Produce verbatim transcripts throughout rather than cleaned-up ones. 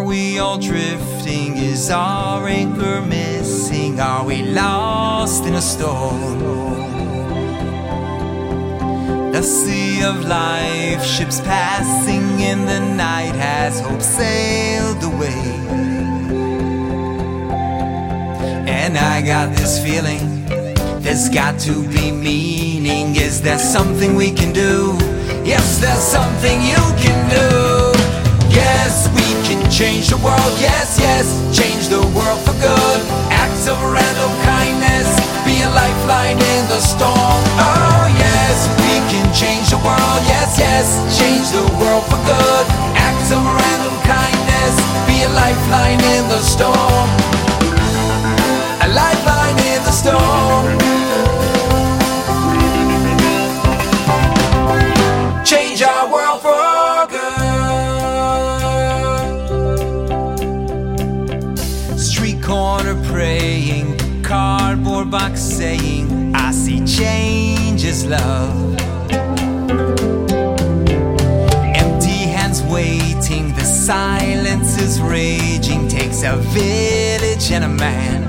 Are we all drifting? Is our anchor missing? Are we lost in a storm? The sea of life, ships passing in the night. Has hope sailed away? And I got this feeling, there's got to be meaning. Is there something we can do? Yes, there's something you can do. Yes, we can change the world. Yes, yes, change the world for good. Acts of random kindness, be a lifeline in the storm. Oh yes, we can change the world. Yes, yes, change the world for good. Acts of random kindness, be a lifeline in the storm. A lifeline in the storm. Change our world for good. Street corner praying, cardboard box saying, I see change is love. Empty hands waiting, the silence is raging. Takes a village and a man.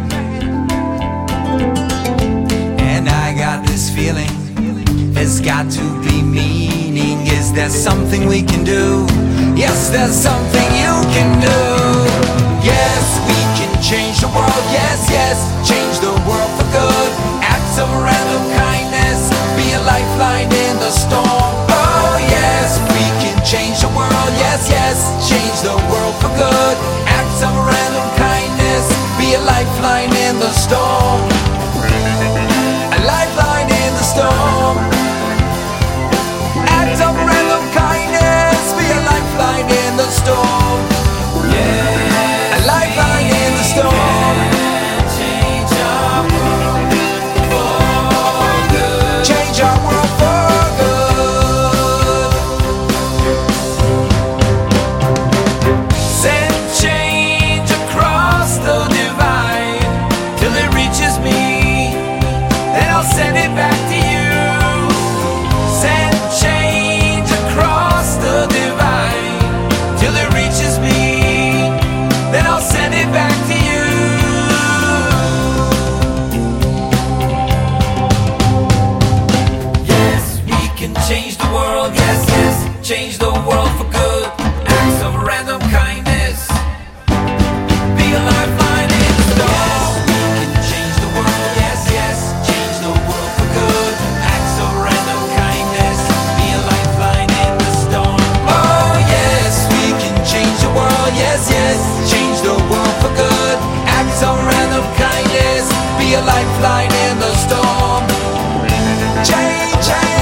And I got this feeling, there's got to be meaning. Is there something we can do? Yes, there's something you can do. Yes, we can change the world. Yes, yes, change the world for good. Acts of random kindness, be a lifeline in the storm. Oh yes, we can change the world. Yes, yes, change the world for good. Acts of random kindness, be a lifeline in the storm. A lifeline in the storm. Acts of random kindness, be a lifeline in the storm. Yeah, a lifeline in the storm. Change our world for good. Change our world for good. Send change across the divide till it reaches me, then I'll send it back to you. Send change across the divide till it reaches me, then I'll send it back to you. Yes, we can change the world. Yes, yes, change the world for good. Acts of random kindness, be a lifeline in the storm. We can change the world. Yes, yes, change the world for good. Acts of random kindness, be a lifeline in the storm. Oh yes, we can change the world. Yes, yes, change the world for good. Acts of random kindness, be a lifeline in the storm. Change, change.